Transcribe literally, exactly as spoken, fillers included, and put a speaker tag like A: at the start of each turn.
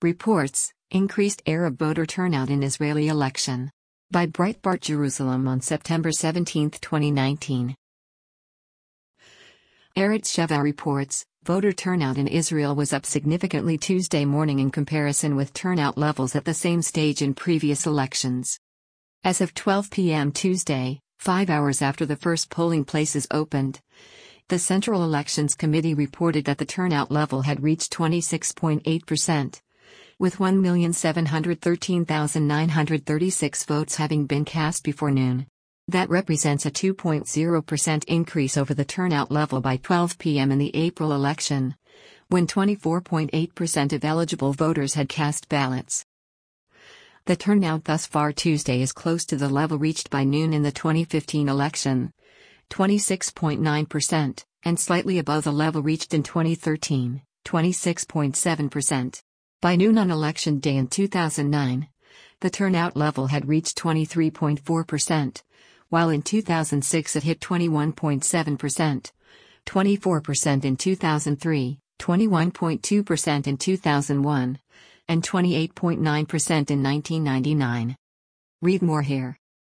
A: Reports, Increased Arab Voter Turnout in Israeli Election. By Breitbart Jerusalem on September seventeenth, twenty nineteen. Arutz Sheva reports, voter turnout in Israel was up significantly Tuesday morning in comparison with turnout levels at the same stage in previous elections. As of twelve p m Tuesday, five hours after the first polling places opened, the Central Elections Committee reported that the turnout level had reached twenty-six point eight percent, with one million seven hundred thirteen thousand nine hundred thirty-six votes having been cast before noon. That represents a two point zero percent increase over the turnout level by twelve p m in the April election, when twenty-four point eight percent of eligible voters had cast ballots. The turnout thus far Tuesday is close to the level reached by noon in the twenty fifteen election, twenty-six point nine percent, and slightly above the level reached in twenty thirteen, twenty-six point seven percent. By noon on election day in two thousand nine, the turnout level had reached twenty-three point four percent, while in two thousand six it hit twenty-one point seven percent, twenty-four percent in two thousand three, twenty-one point two percent in two thousand one, and twenty-eight point nine percent in nineteen ninety-nine. Read more here.